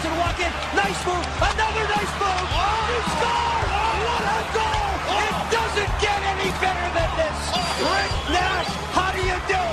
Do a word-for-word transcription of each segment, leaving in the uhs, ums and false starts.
to the walk-in. Nice move. Another nice move. Oh. He scored. Oh. What a goal. Oh. It doesn't get any better than this. Oh. Rick Nash, how do you do?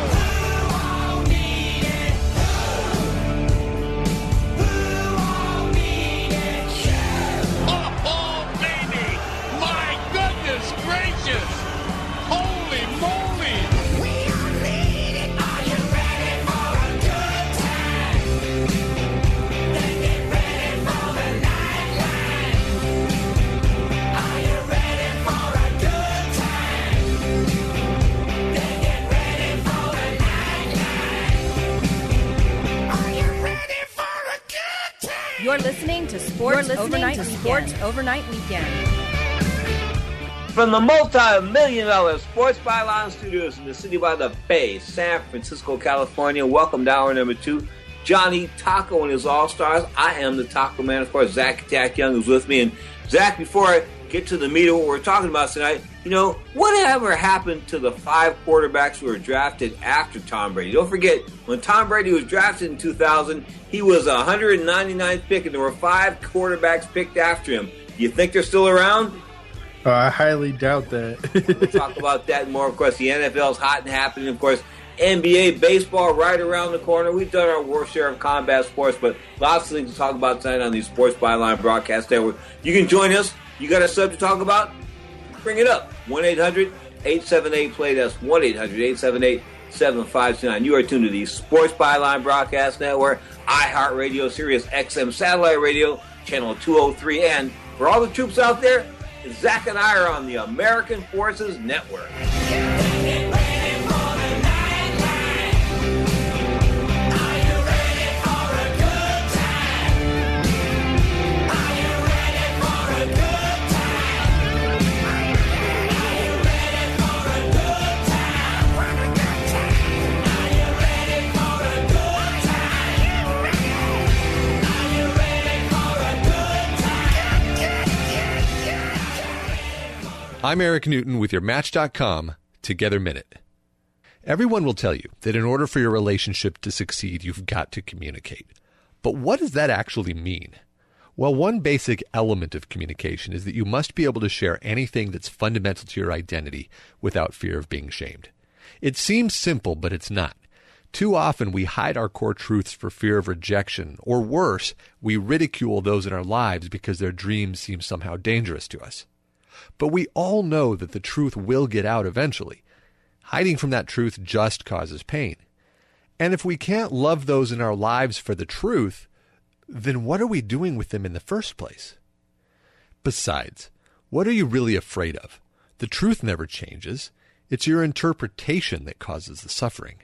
You're listening to Sports listening Overnight to Sports Weekend. Overnight Weekend. From the multi-million dollar Sports Byline Studios in the city by the Bay, San Francisco, California, welcome to hour number two. Johnny Taco and his All-Stars. I am the Taco Man, of course. Zach Attack Young is with me. And Zach, before I get to the meat of what we're talking about tonight, you know, whatever happened to the five quarterbacks who were drafted after Tom Brady? Don't forget, when Tom Brady was drafted in two thousand, he was a one hundred ninety-ninth pick, and there were five quarterbacks picked after him. Do you think they're still around? Uh, I highly doubt that. We'll talk about that more. Of course, the N F L is hot and happening. Of course, N B A baseball right around the corner. We've done our worst share of combat sports, but lots of things to talk about tonight on the Sports Byline Broadcast Network. You can join us. You got a subject to talk about? Bring it up. one eight hundred eight seven eight play. That's one eight hundred eight seven eight seven five two nine. You are tuned to the Sports Byline Broadcast Network, iHeartRadio, Sirius X M Satellite Radio, Channel two oh three. And for all the troops out there, Zach and I are on the American Forces Network. I'm Eric Newton with your Match dot com Together Minute. Everyone will tell you that in order for your relationship to succeed, you've got to communicate. But what does that actually mean? Well, one basic element of communication is that you must be able to share anything that's fundamental to your identity without fear of being shamed. It seems simple, but it's not. Too often we hide our core truths for fear of rejection, or worse, we ridicule those in our lives because their dreams seem somehow dangerous to us. But we all know that the truth will get out eventually. Hiding from that truth just causes pain. And if we can't love those in our lives for the truth, then what are we doing with them in the first place? Besides, what are you really afraid of? The truth never changes. It's your interpretation that causes the suffering.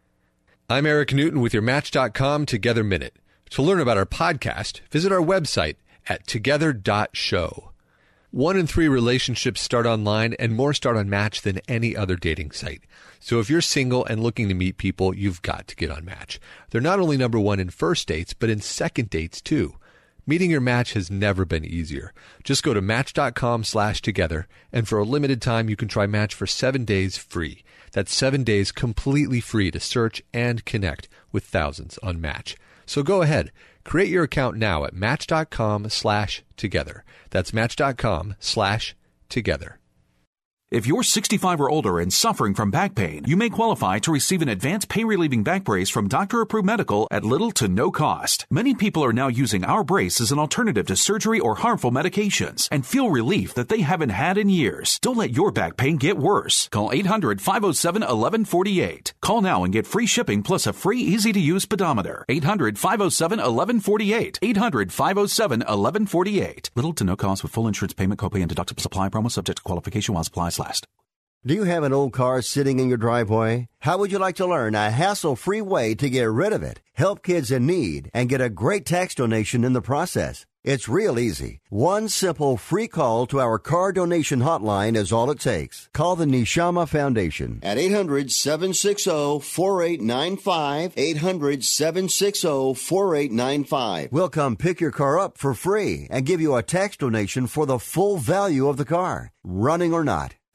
I'm Eric Newton with your Match dot com Together Minute. To learn about our podcast, visit our website at together dot show. One in three relationships start online, and more start on Match than any other dating site. So if you're single and looking to meet people, you've got to get on Match. They're not only number one in first dates, but in second dates too. Meeting your match has never been easier. Just go to match dot com slash together, and for a limited time, you can try Match for seven days free. That's seven days completely free to search and connect with thousands on Match. So go ahead. Create your account now at match dot com slash together. That's match dot com slash together. If you're sixty-five or older and suffering from back pain, you may qualify to receive an advanced pain-relieving back brace from Doctor Approved Medical at little to no cost. Many people are now using our brace as an alternative to surgery or harmful medications and feel relief that they haven't had in years. Don't let your back pain get worse. Call eight hundred five oh seven eleven forty-eight. Call now and get free shipping plus a free easy-to-use pedometer. eight hundred five oh seven eleven forty-eight. eight hundred five oh seven eleven forty-eight. Little to no cost with full insurance payment, copay, and deductible supply promo subject to qualification while supplies last. Do you have an old car sitting in your driveway? How would you like to learn a hassle-free way to get rid of it, help kids in need, and get a great tax donation in the process? It's real easy. One simple free call to our car donation hotline is all it takes. Call the Neshama Foundation at eight hundred seven six zero four eight nine five, eight hundred seven six zero four eight nine five. We'll come pick your car up for free and give you a tax donation for the full value of the car, running or not.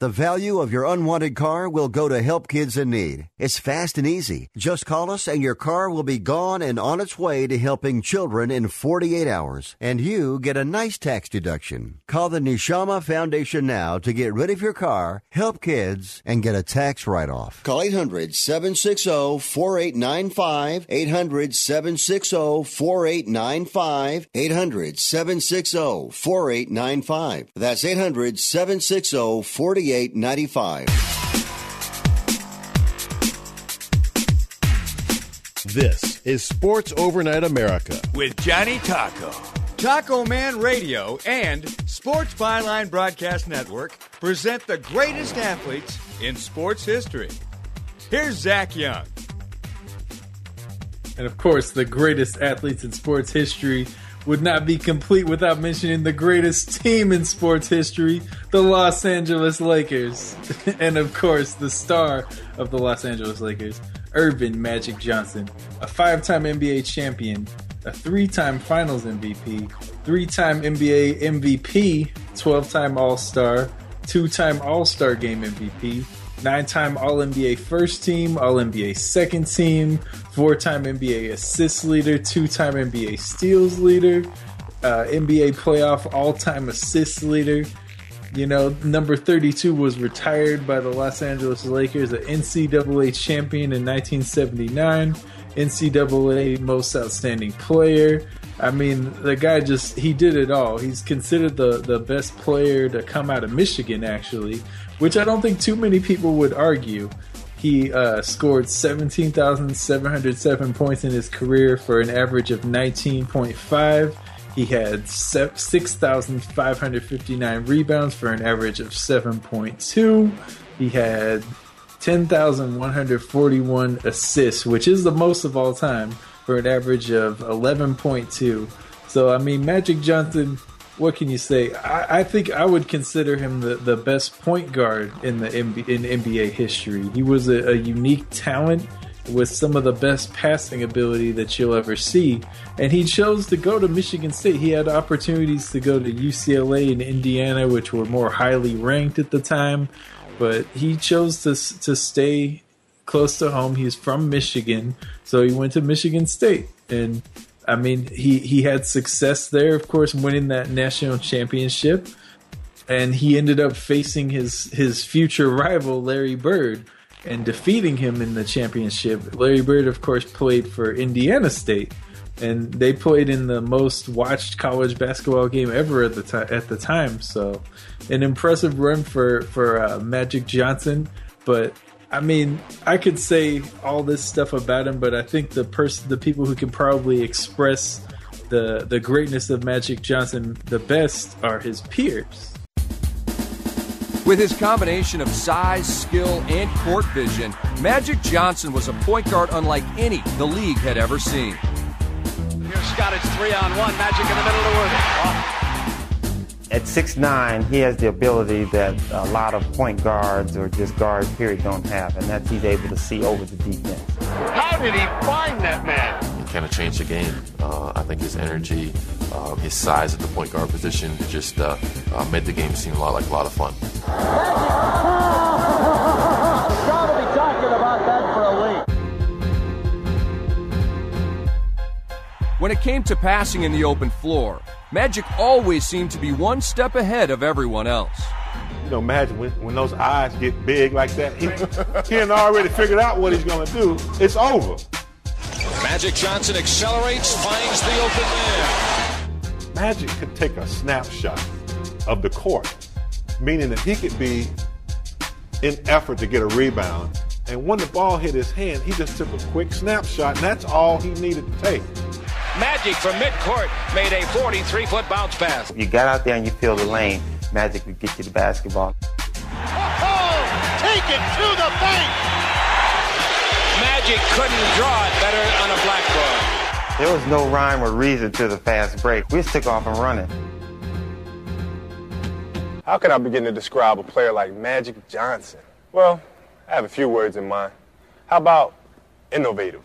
The value of your unwanted car will go to Help Kids in Need. It's fast and easy. Just call us and your car will be gone and on its way to helping children in forty-eight hours. And you get a nice tax deduction. Call the Neshama Foundation now to get rid of your car, help kids, and get a tax write-off. Call eight hundred, seven six zero, four eight nine five, eight hundred, seven six zero, four eight nine five, eight hundred, seven six zero, four eight nine five. That's eight hundred, seven six zero, four eight nine five. This is Sports Overnight America with Johnny Taco. Taco Man Radio and Sports Byline Broadcast Network present the greatest athletes in sports history. Here's Zach Young. And of course, the greatest athletes in sports history would not be complete without mentioning the greatest team in sports history, the Los Angeles Lakers. And of course, the star of the Los Angeles Lakers, Earvin Magic Johnson, a five-time N B A champion, a three-time Finals M V P, three-time N B A M V P, twelve-time All-Star, two-time All-Star Game M V P, nine-time All-N B A First Team, All-N B A Second Team, four-time N B A Assists Leader, two-time N B A Steals Leader, uh, N B A Playoff All-Time Assists Leader. You know, number thirty-two was retired by the Los Angeles Lakers, an N C double A champion in nineteen seventy-nine, N C double A Most Outstanding Player. I mean, the guy just, he did it all. He's considered the, the best player to come out of Michigan, actually, which I don't think too many people would argue. He uh, scored seventeen thousand seven hundred seven points in his career for an average of nineteen point five. He had six thousand five hundred fifty-nine rebounds for an average of seven point two. He had ten thousand one hundred forty-one assists, which is the most of all time, for an average of eleven point two. So, I mean, Magic Johnson, what can you say? I, I think I would consider him the, the best point guard in the N B A, in N B A history. He was a, a unique talent with some of the best passing ability that you'll ever see. And he chose to go to Michigan State. He had opportunities to go to U C L A and Indiana, which were more highly ranked at the time. But he chose to to stay close to home. He's from Michigan, so he went to Michigan State. And, I mean, he, he had success there, of course, winning that national championship. And he ended up facing his, his future rival, Larry Bird, and defeating him in the championship. Larry Bird, of course, played for Indiana State, and they played in the most watched college basketball game ever at the time. At the time, so an impressive run for for uh, Magic Johnson. But I mean, I could say all this stuff about him, but I think the person, the people who can probably express the the greatness of Magic Johnson the best are his peers. With his combination of size, skill, and court vision, Magic Johnson was a point guard unlike any the league had ever seen. Here's Scott, it's three on one. Magic in the middle to Worthy. Oh. At six nine, he has the ability that a lot of point guards or just guards, period, don't have, and that's he's able to see over the defense. How did he find that man? He kind of changed the game. Uh, I think his energy, uh, his size at the point guard position just uh, uh, made the game seem a lot like a lot of fun. Got to be talking about that for a week. When it came to passing in the open floor, Magic always seemed to be one step ahead of everyone else. You know, Magic, when, when those eyes get big like that, he, he had already figured out what he's going to do. It's over. Magic Johnson accelerates, finds the open man. Magic could take a snapshot of the court, meaning that he could be in effort to get a rebound. And when the ball hit his hand, he just took a quick snapshot, and that's all he needed to take. Magic from midcourt made a forty-three-foot bounce pass. If you got out there and you feel the lane, Magic would get you the basketball. Oh, take it to the bank! Magic couldn't draw it better on a blackboard. There was no rhyme or reason to the fast break. We just took off and running. How can I begin to describe a player like Magic Johnson? Well, I have a few words in mind. How about innovative?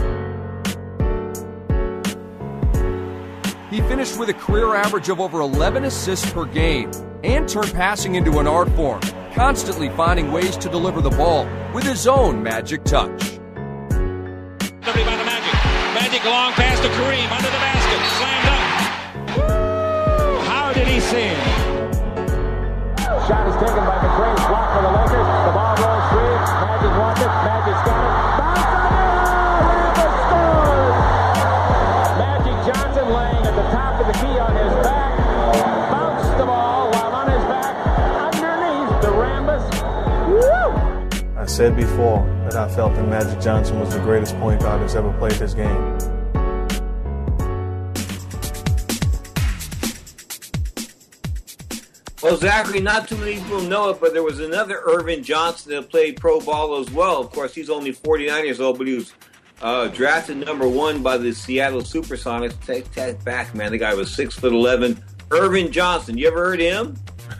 He finished with a career average of over eleven assists per game and turned passing into an art form, constantly finding ways to deliver the ball with his own magic touch. Somebody by the Magic. Magic long pass to Kareem under the basket. Slammed up. Woo! How did he see him? Shot is taken by McRae. Blocked for the Lakers. The ball rolls free. Magic wants it. Magic's got it. Bounce on it. Rambis scores. Magic Johnson laying at the top of the key on his back. Bounced the ball while on his back. Underneath the Rambis. Woo! I said before that I felt that Magic Johnson was the greatest point guard that's ever played this game. Well, Zachary, not too many people know it, but there was another Irvin Johnson that played pro ball as well. Of course, he's only forty-nine years old, but he was uh, drafted number one by the Seattle Supersonics. Take that back, man. The guy was six foot eleven. Irvin Johnson. You ever heard him?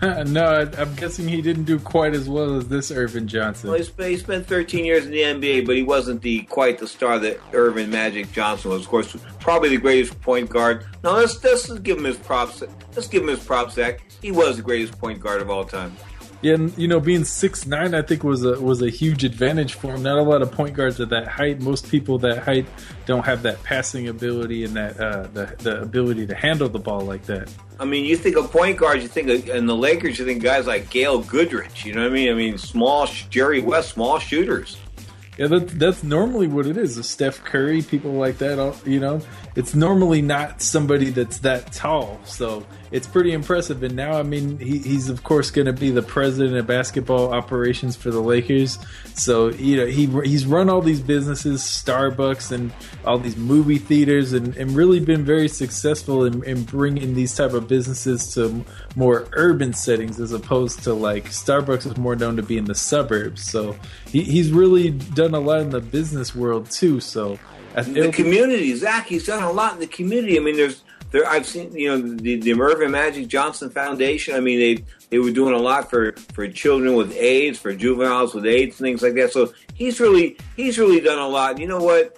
No, I'm guessing he didn't do quite as well as this Irvin Johnson. Well, he spent, he spent thirteen years in the N B A, but he wasn't the quite the star that Irvin Magic Johnson was. Of course, probably the greatest point guard. No, let's, let's give him his props. Let's give him his props, Zach. He was the greatest point guard of all time. Yeah, and, you know, being six nine, I think was a was a huge advantage for him. Not a lot of point guards at that height. Most people that height don't have that passing ability and that uh, the the ability to handle the ball like that. I mean, you think of point guards, you think of, in the Lakers, you think guys like Gail Goodrich. You know what I mean? I mean, small Jerry West, small shooters. Yeah, that, that's normally what it is. A Steph Curry, people like that, you know, it's normally not somebody that's that tall. So it's pretty impressive. And now, I mean, he, he's, of course, going to be the president of basketball operations for the Lakers. So, you know, he he's run all these businesses, Starbucks and all these movie theaters, and, and really been very successful in, in bringing these type of businesses to more urban settings as opposed to, like, Starbucks is more known to be in the suburbs. So he, he's really done a lot in the business world too. So the community, Zach, he's done a lot in the community. I mean, there's there. I've seen, you know, the, the Irvin Magic Johnson Foundation. I mean, they they were doing a lot for, for children with AIDS, for juveniles with AIDS, things like that. So he's really he's really done a lot. You know what?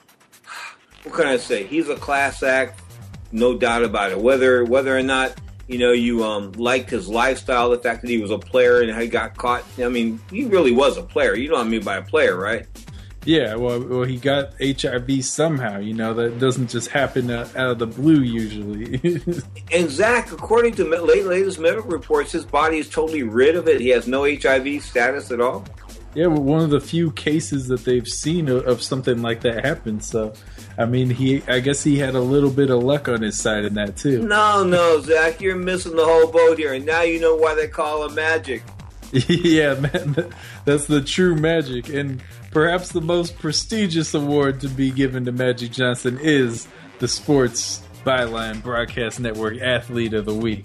What can I say? He's a class act, no doubt about it. Whether whether or not you know you um liked his lifestyle, the fact that he was a player and he got caught. I mean, he really was a player. You know what I mean by a player, right? Yeah, well, well, he got H I V somehow. You know, that doesn't just happen out of the blue usually. And Zach, according to late, latest medical reports, his body is totally rid of it. He has no H I V status at all. Yeah, well, one of the few cases that they've seen of, of something like that happen. So, I mean, he, I guess he had a little bit of luck on his side in that too. No, no, Zach, you're missing the whole boat here, and now you know why they call him Magic. Yeah, man, that's the true Magic. And perhaps the most prestigious award to be given to Magic Johnson is the Sports Byline Broadcast Network Athlete of the Week.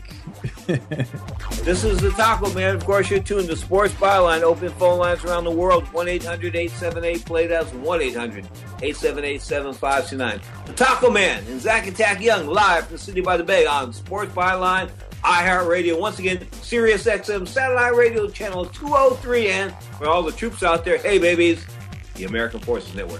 This is the Taco Man. Of course, you're tuned to Sports Byline. Open phone lines around the world. one eight hundred eight seven eight play. That's one eight hundred eight seven eight seven five two nine. The Taco Man and Zach Attack Young live from the City by the Bay on Sports Byline, iHeartRadio. Once again, Sirius X M Satellite Radio Channel two oh three. And for all the troops out there, hey, babies, the American Forces Network.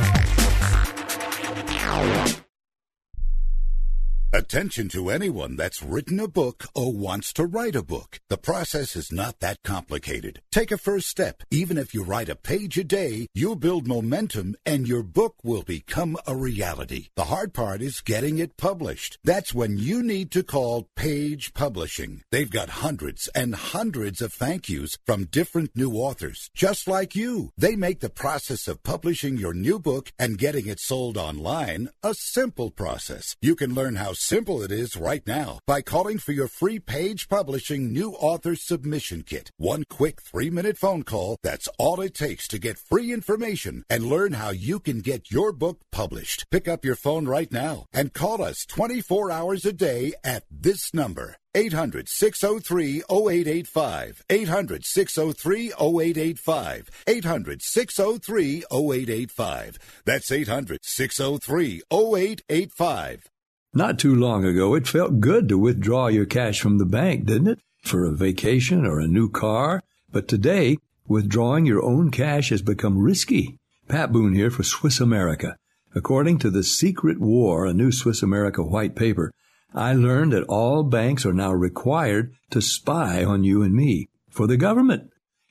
Attention to anyone that's written a book or wants to write a book. The process is not that complicated. Take a first step. Even if you write a page a day, you'll build momentum and your book will become a reality. The hard part is getting it published. That's when you need to call Page Publishing. They've got hundreds and hundreds of thank yous from different new authors, just like you. They make the process of publishing your new book and getting it sold online a simple process. You can learn how simple it is right now by calling for your free Page Publishing New Author Submission Kit. One quick three-minute phone call, that's all it takes to get free information and learn how you can get your book published. Pick up your phone right now and call us twenty-four hours a day at this number. eight hundred six oh three oh eight eight five. eight hundred six oh three oh eight eight five. eight hundred six oh three oh eight eight five. That's eight hundred six oh three oh eight eight five. Not too long ago, it felt good to withdraw your cash from the bank, didn't it? For a vacation or a new car. But today, withdrawing your own cash has become risky. Pat Boone here for Swiss America. According to The Secret War, a new Swiss America white paper, I learned that all banks are now required to spy on you and me for the government.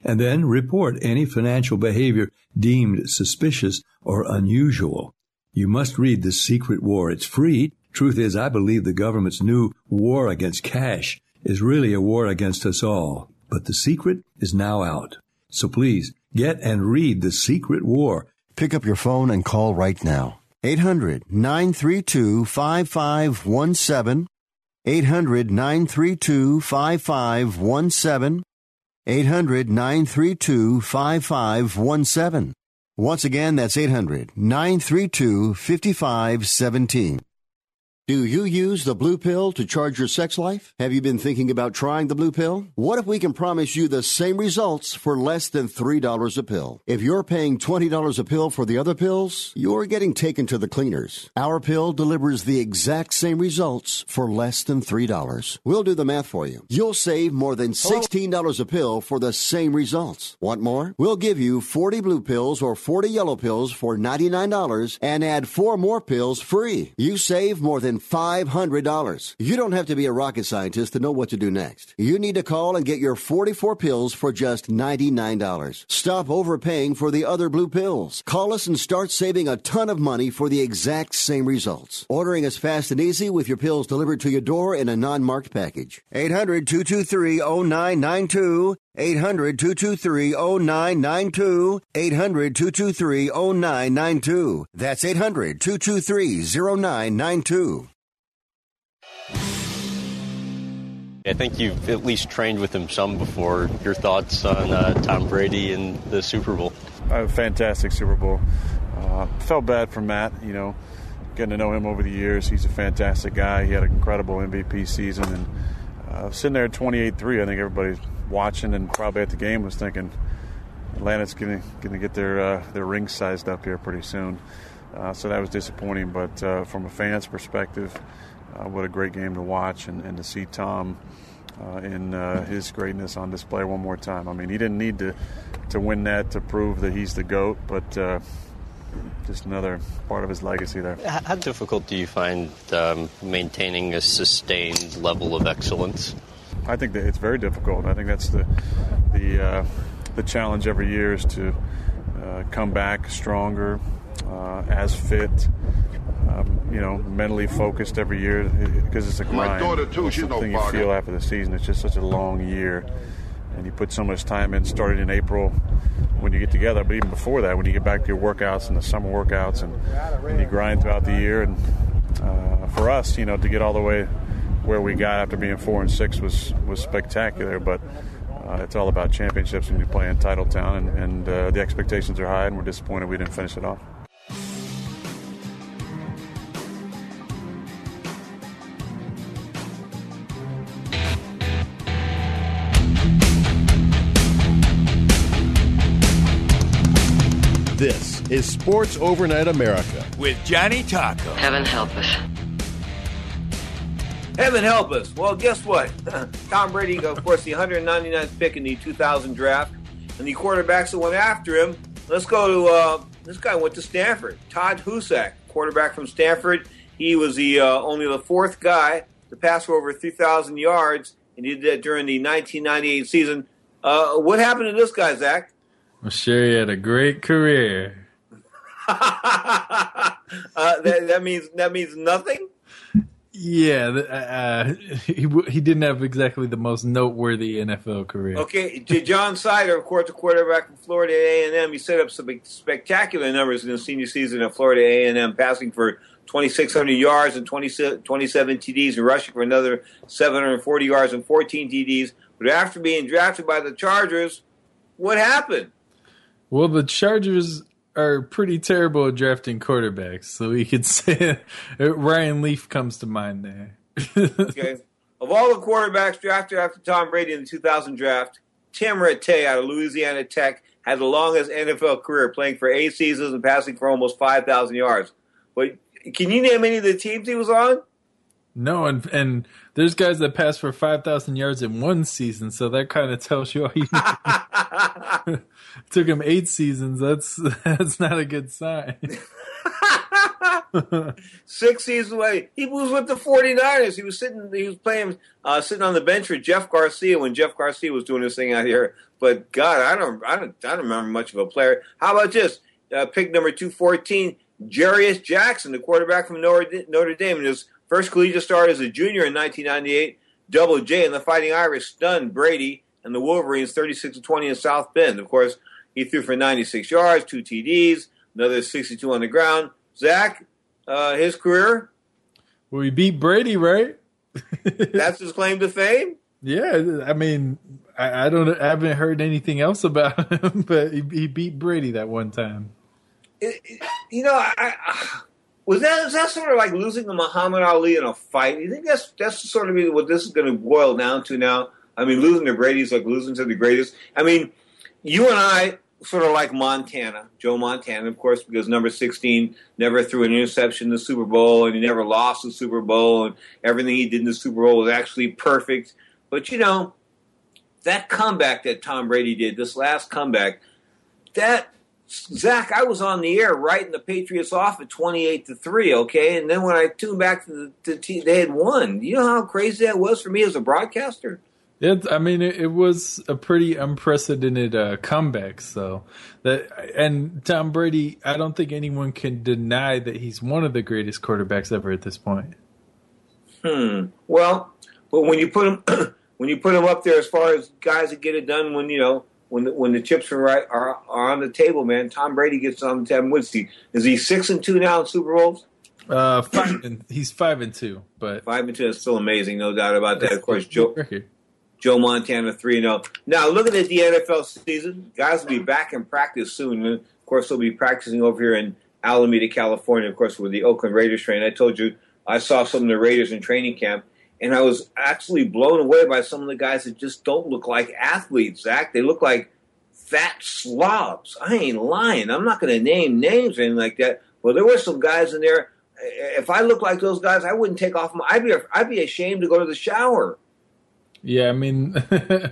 and then report any financial behavior deemed suspicious or unusual. You must read The Secret War. It's free. Truth is, I believe the government's new war against cash is really a war against us all. But The Secret is now out. So please, get and read The Secret War. Pick up your phone and call right now. eight hundred, nine three two, five five one seven. eight hundred, nine three two, five five one seven. eight hundred, nine three two, five five one seven. Once again, that's eight hundred, nine three two, five five one seven. Do you use the Blue Pill to charge your sex life? Have you been thinking about trying the Blue Pill? What if we can promise you the same results for less than three dollars a pill? If you're paying twenty dollars a pill for the other pills, you're getting taken to the cleaners. Our pill delivers the exact same results for less than three dollars. We'll do the math for you. You'll save more than sixteen dollars a pill for the same results. Want more? We'll give you forty blue pills or forty yellow pills for ninety-nine dollars and add four more pills free. You save more than five hundred dollars. You don't have to be a rocket scientist to know what to do next. You need to call and get your forty-four pills for just ninety-nine dollars. Stop overpaying for the other blue pills. Call us and start saving a ton of money for the exact same results. Ordering is fast and easy with your pills delivered to your door in a non-marked package. eight hundred, two two three, zero nine nine two. eight hundred, two two three, zero nine nine two. eight hundred, two two three, zero nine nine two. That's eight hundred, two two three, zero nine nine two. I think you've at least trained with him some before. Your thoughts on uh, Tom Brady and the Super Bowl? A fantastic Super Bowl. Uh, felt bad for Matt, you know, getting to know him over the years. He's a fantastic guy. He had an incredible M V P season. And uh, sitting there at twenty-eight three, I think everybody watching and probably at the game was thinking Atlanta's going to get their uh, their rings sized up here pretty soon. Uh, so that was disappointing. But uh, from a fan's perspective, uh, what a great game to watch and, and to see Tom uh, in uh, his greatness on display one more time. I mean, he didn't need to, to win that to prove that he's the GOAT, but uh, just another part of his legacy there. How difficult do you find um, maintaining a sustained level of excellence? I think that it's very difficult. I think that's the the uh, the challenge every year is to uh, come back stronger, uh, as fit, um, you know, mentally focused every year because it's a grind. My daughter too, she's no something you party. feel after the season. It's just such a long year, and you put so much time in. Started in April when you get together, but even before that, when you get back to your workouts and the summer workouts, and, and you grind throughout the year. And uh, for us, you know, to get all the way where we got after being four and six was was spectacular, but uh, it's all about championships when you play in Titletown, and, and uh, the expectations are high, and we're disappointed we didn't finish it off. This is Sports Overnight America with Johnny Taco. Heaven help us. Heaven help us. Well, guess what? Tom Brady, of course, the one hundred ninety-ninth pick in the two thousand draft, and the quarterbacks that went after him. Let's go to, uh, this guy went to Stanford. Todd Husak, quarterback from Stanford. He was the uh, only the fourth guy to pass for over three thousand yards, and he did that during the nineteen ninety-eight season. Uh, what happened to this guy, Zach? I'm sure he had a great career. uh, that, that means that means nothing? Yeah, uh, he he didn't have exactly the most noteworthy N F L career. Okay, John Sider, of course, the quarterback from Florida A and M, he set up some spectacular numbers in the senior season at Florida A and M, passing for twenty-six hundred yards and twenty-seven T Ds and rushing for another seven hundred forty yards and fourteen T Ds. But after being drafted by the Chargers, what happened? Well, the Chargers are pretty terrible at drafting quarterbacks, so we could say Ryan Leaf comes to mind there. Okay. Of all the quarterbacks drafted after Tom Brady in the two thousand draft, Tim Rattay out of Louisiana Tech had the longest N F L career, playing for eight seasons and passing for almost five thousand yards. But can you name any of the teams he was on? No, and and there's guys that pass for five thousand yards in one season, so that kind of tells you all you need. Took him eight seasons. That's that's not a good sign. Six seasons away. He was with the forty-niners. He was sitting. He was playing, uh, sitting on the bench for Jeff Garcia when Jeff Garcia was doing his thing out here but God, I don't, I don't, I don't remember much of a player. How about this? Uh, pick number two fourteen, Jarius Jackson, the quarterback from Notre, Notre Dame. In his first collegiate start as a junior in nineteen ninety-eight, Double J and the Fighting Irish stunned Brady and the Wolverines thirty-six to twenty in South Bend. Of course, he threw for ninety-six yards, two T Ds, another sixty-two on the ground. Zach, uh, his career? Well, he beat Brady, right? That's his claim to fame? Yeah, I mean, I, I don't, I haven't heard anything else about him, but he, he beat Brady that one time. It, it, you know, I, I, was that is that sort of like losing to Muhammad Ali in a fight? You think that's that's sort of what this is going to boil down to now? I mean, losing to Brady is like losing to the greatest. I mean, you and I sort of like Montana, Joe Montana, of course, because number sixteen never threw an interception in the Super Bowl, and he never lost the Super Bowl, and everything he did in the Super Bowl was actually perfect. But, you know, that comeback that Tom Brady did, this last comeback, that, Zach, I was on the air writing the Patriots off at twenty-eight to three, okay? And then when I tuned back to the, to the team, they had won. You know how crazy that was for me as a broadcaster? It, I mean, it, it was a pretty unprecedented uh, comeback. So that, and Tom Brady, I don't think anyone can deny that he's one of the greatest quarterbacks ever at this point. Hmm. Well, but when you put him, when you put him up there as far as guys that get it done, when you know, when the, when the chips are right are, are on the table, man, Tom Brady gets on the table. What's he? Is he six and two now in Super Bowls? Uh, five and he's five and two, but five and two is still amazing, no doubt about that. Of course, Joe. Joe Montana three and oh. Now, looking at the N F L season, guys will be back in practice soon. And of course, they'll be practicing over here in Alameda, California, of course, with the Oakland Raiders train. I told you I saw some of the Raiders in training camp, and I was actually blown away by some of the guys that just don't look like athletes, Zach. They look like fat slobs. I ain't lying. I'm not going to name names or anything like that, but there were some guys in there. If I looked like those guys, I wouldn't take off my – I'd be, I'd be ashamed to go to the shower. Yeah, I mean, I,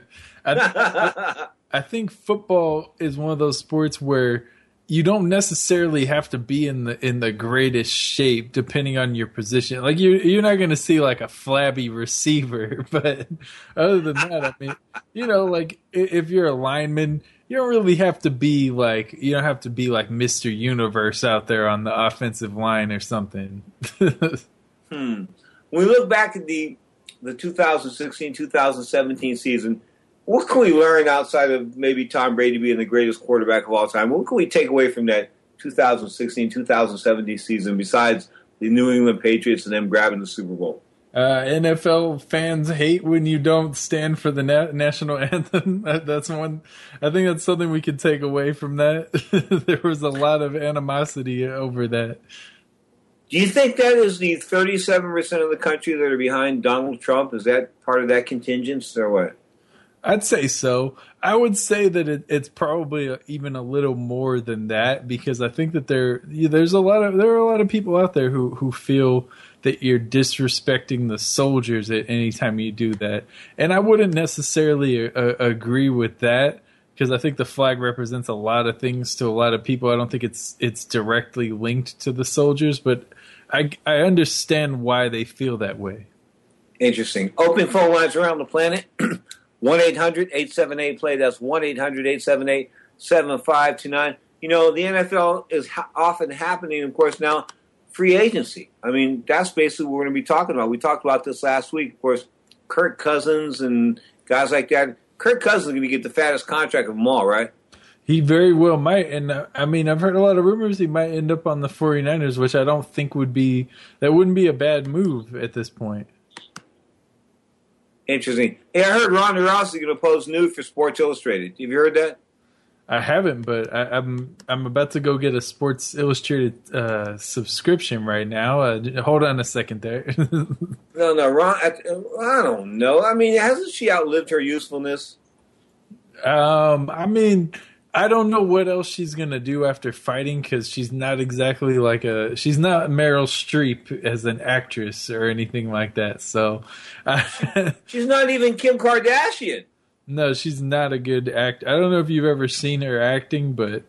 I, I think football is one of those sports where you don't necessarily have to be in the in the greatest shape depending on your position. Like you, you're not going to see like a flabby receiver, but other than that, I mean, you know, like if you're a lineman, you don't really have to be like you don't have to be like Mister Universe out there on the offensive line or something. hmm. When we look back at the the two thousand sixteen two thousand seventeen season, what can we learn outside of maybe Tom Brady being the greatest quarterback of all time? What can we take away from that two thousand sixteen two thousand seventeen season besides the New England Patriots and them grabbing the Super Bowl? Uh, N F L fans hate when you don't stand for the na- national anthem. That's one. I think that's something we could take away from that. There was a lot of animosity over that. Do you think that is the thirty-seven percent of the country that are behind Donald Trump? Is that part of that contingent or what? I'd say so. I would say that it, it's probably even a little more than that because I think that there there's a lot of there are a lot of people out there who, who feel that you're disrespecting the soldiers at any time you do that, and I wouldn't necessarily uh, agree with that. Because I think the flag represents a lot of things to a lot of people. I don't think it's it's directly linked to the soldiers, but I, I understand why they feel that way. Interesting. Open phone lines around the planet. one eight hundred eight seven eight play. That's one eight hundred eight seven eight seven five two nine. You know, the N F L is ha- often happening, of course, now, free agency. I mean, that's basically what we're going to be talking about. We talked about this last week. Of course, Kirk Cousins and guys like that. Kirk Cousins is going to get the fattest contract of them all, right? He very well might. And, uh, I mean, I've heard a lot of rumors he might end up on the 49ers, which I don't think would be – that wouldn't be a bad move at this point. Interesting. Hey, I heard Ronda Rousey going to pose nude for Sports Illustrated. Have you heard that? I haven't, but I, I'm I'm about to go get a Sports Illustrated uh, subscription right now. Uh, hold on a second there. no, no, Ron. I, I don't know. I mean, hasn't she outlived her usefulness? Um, I mean, I don't know what else she's gonna do after fighting because she's not exactly like a she's not Meryl Streep as an actress or anything like that. So uh, she's not even Kim Kardashian. No, she's not a good act. I don't know if you've ever seen her acting, but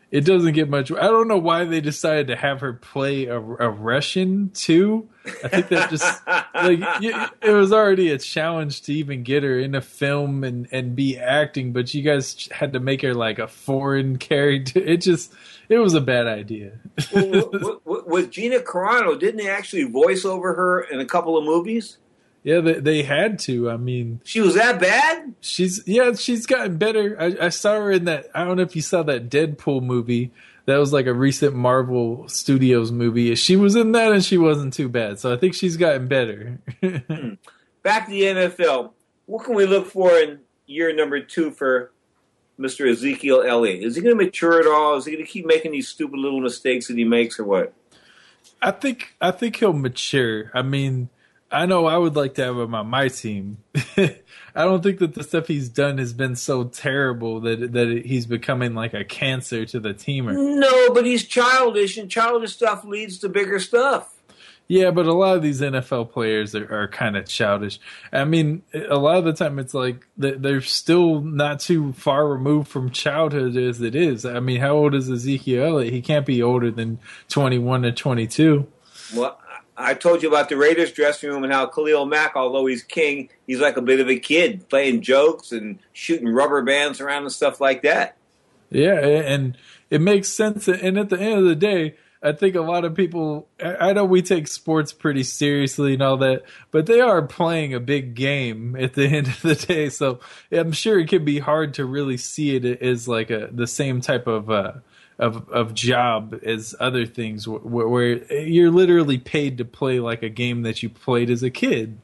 it doesn't get much. I don't know why they decided to have her play a, a Russian too. I think that just like it was already a challenge to even get her in a film and, and be acting, but you guys had to make her like a foreign character. It just it was a bad idea. Well, with, with Gina Carano, didn't they actually voice over her in a couple of movies? Yeah, they, they had to. I mean, she was that bad? She's yeah, she's gotten better. I, I saw her in that. I don't know if you saw that Deadpool movie. That was like a recent Marvel Studios movie. She was in that, and she wasn't too bad. So I think she's gotten better. Back to the N F L. What can we look for in year number two for Mister Ezekiel Elliott? Is he going to mature at all? Is he going to keep making these stupid little mistakes that he makes, or what? I think I think he'll mature. I mean, I know I would like to have him on my team. I don't think that the stuff he's done has been so terrible that that he's becoming like a cancer to the team. No, but he's childish, and childish stuff leads to bigger stuff. Yeah, but a lot of these N F L players are, are kind of childish. I mean, a lot of the time it's like they're still not too far removed from childhood as it is. I mean, how old is Ezekiel Elliott? He can't be older than twenty-one or twenty-two. Well, I told you about the Raiders dressing room and how Khalil Mack, although he's king, he's like a bit of a kid, playing jokes and shooting rubber bands around and stuff like that. Yeah, and it makes sense. And at the end of the day, I think a lot of people, I know we take sports pretty seriously and all that, but they are playing a big game at the end of the day. So I'm sure it can be hard to really see it as like a the same type of uh, of of job as other things where, where you're literally paid to play like a game that you played as a kid.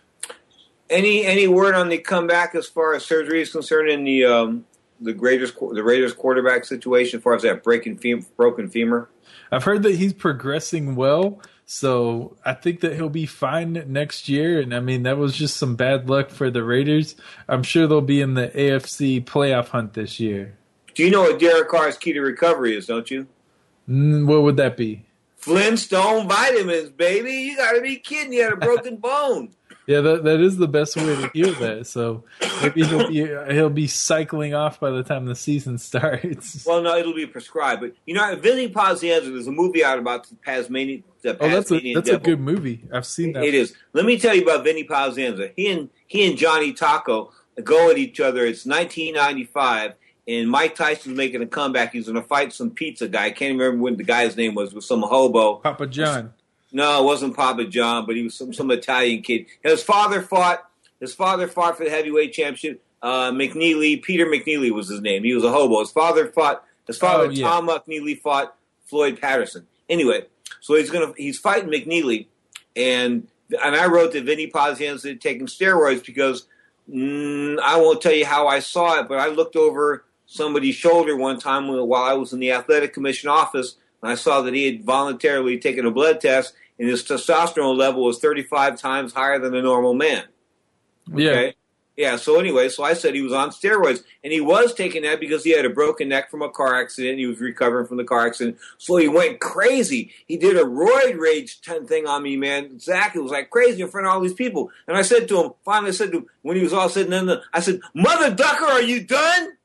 Any any word on the comeback as far as surgery is concerned in the um, the Raiders the Raiders quarterback situation as far as that breaking fem- broken femur? I've heard that he's progressing well, so I think that he'll be fine next year. And I mean, that was just some bad luck for the Raiders. I'm sure they'll be in the A F C playoff hunt this year. Do you know what Derek Carr's key to recovery is, don't you? Mm, what would that be? Flintstone vitamins, baby. You got to be kidding. You had a broken bone. Yeah, that that is the best way to heal that. So maybe he'll be he'll be cycling off by the time the season starts. Well, no, it'll be prescribed. But you know, Vinny Pazienza, there's a movie out about the Tasmanian. The oh, that's a that's devil. a good movie. I've seen that. It is. Let me tell you about Vinny Pazienza. He and he and Johnny Taco go at each other. It's nineteen ninety-five, and Mike Tyson's making a comeback. He's going to fight some pizza guy. I can't remember what the guy's name was. With some hobo. Papa John. No, it wasn't Papa John, but he was some, some Italian kid. His father fought. His father fought for the heavyweight championship. Uh, McNeely, Peter McNeely was his name. He was a hobo. His father fought. His father, oh, yeah. Tom McNeely, fought Floyd Patterson. Anyway, so he's gonna he's fighting McNeely, and and I wrote that Vinny Pazienza had taken steroids because mm, I won't tell you how I saw it, but I looked over somebody's shoulder one time while I was in the athletic commission office, and I saw that he had voluntarily taken a blood test. And his testosterone level was thirty-five times higher than a normal man. Okay? Yeah. Yeah, so anyway, so I said he was on steroids. And he was taking that because he had a broken neck from a car accident. He was recovering from the car accident. So he went crazy. He did a roid rage thing on me, man. Zach, it was like crazy in front of all these people. And I said to him, finally I said to him, when he was all sitting in the, I said, Mother Ducker, are you done?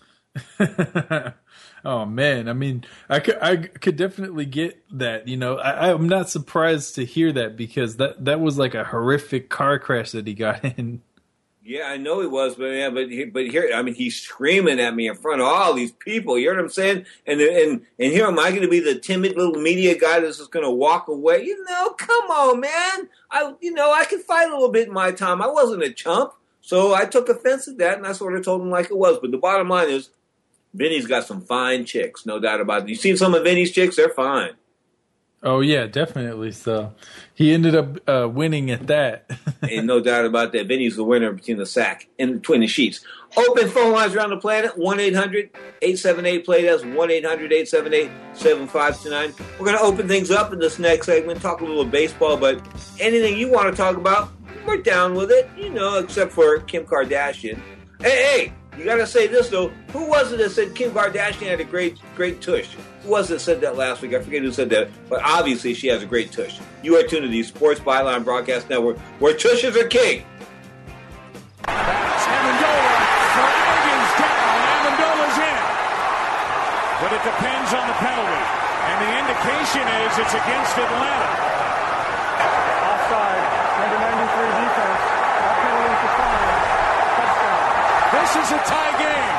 Oh man, I mean, I could, I could definitely get that. You know, I, I'm not surprised to hear that because that, that was like a horrific car crash that he got in. Yeah, I know he was, but yeah, but but here, I mean, he's screaming at me in front of all these people. You know what I'm saying? And and and here am I going to be the timid little media guy that's just going to walk away? You know, come on, man. I you know I could fight a little bit in my time. I wasn't a chump, so I took offense at that, and I sort of told him like it was. But the bottom line is, Vinny's got some fine chicks, no doubt about it. You seen some of Vinny's chicks? They're fine. Oh, yeah, definitely. So he ended up uh, winning at that. Ain't no doubt about that. Vinny's the winner between the sack and between the sheets. Open phone lines around the planet, one eight hundred eight seven eight play. That's one eight hundred eight seven eight seven five two nine. We're going to open things up in this next segment, talk a little baseball, but anything you want to talk about, we're down with it, you know, except for Kim Kardashian. Hey, hey! You got to say this, though. Who was it that said Kim Kardashian had a great great tush? Who was it that said that last week? I forget who said that. But obviously, she has a great tush. You are tuned to the Sports Byline Broadcast Network, where tushes are king. Amendola. Flanagan's down. Amendola's in. Put it to depends on the penalty. And the indication is it's against Atlanta. Offside. Number ninety-three defense. That penalty is defined. Touchdown. This is a tie game.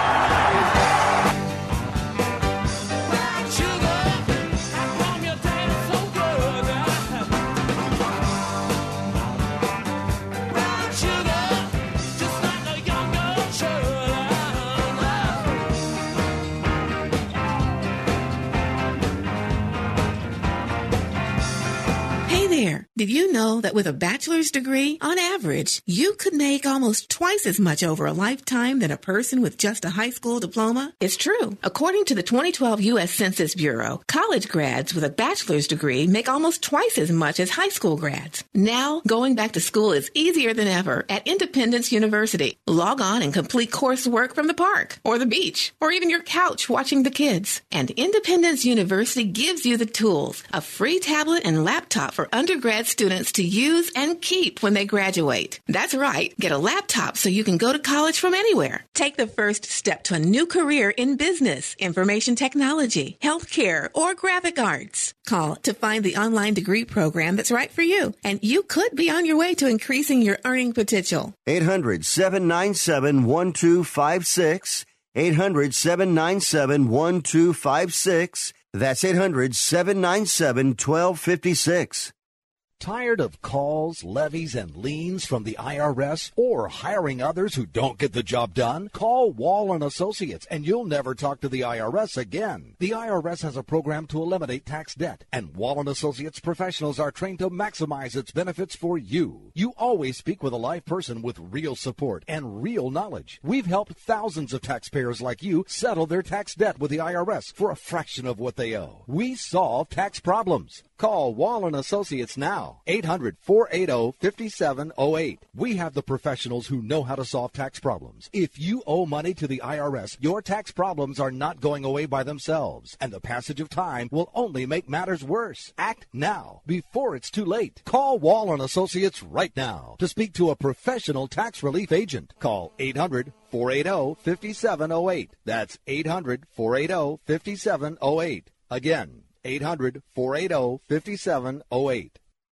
Did you know that with a bachelor's degree, on average, you could make almost twice as much over a lifetime than a person with just a high school diploma? It's true. According to the twenty twelve U S Census Bureau, college grads with a bachelor's degree make almost twice as much as high school grads. Now, going back to school is easier than ever at Independence University. Log on and complete coursework from the park, or the beach, or even your couch watching the kids. And Independence University gives you the tools, a free tablet and laptop for undergrad students to use and keep when they graduate. That's right. Get a laptop so you can go to college from anywhere. Take the first step to a new career in business, information technology, healthcare, or graphic arts. Call to find the online degree program that's right for you, and you could be on your way to increasing your earning potential. eight hundred, seven nine seven, one two five six. eight hundred, seven nine seven, one two five six. That's eight hundred, seven nine seven, one two five six. Tired of calls, levies, and liens from the I R S or hiring others who don't get the job done? Call Wall and Associates and you'll never talk to the I R S again. The I R S has a program to eliminate tax debt, and Wall and Associates professionals are trained to maximize its benefits for you. You always speak with a live person with real support and real knowledge. We've helped thousands of taxpayers like you settle their tax debt with the I R S for a fraction of what they owe. We solve tax problems. Call Wall and Associates now, eight hundred, four eight zero, five seven zero eight. We have the professionals who know how to solve tax problems. If you owe money to the I R S, your tax problems are not going away by themselves, and the passage of time will only make matters worse. Act now, before it's too late. Call Wall and Associates right now to speak to a professional tax relief agent. Call eight hundred, four eight zero, five seven zero eight. That's eight hundred, four eight zero, five seven zero eight. Again, eight hundred, four eight zero, five seven zero eight.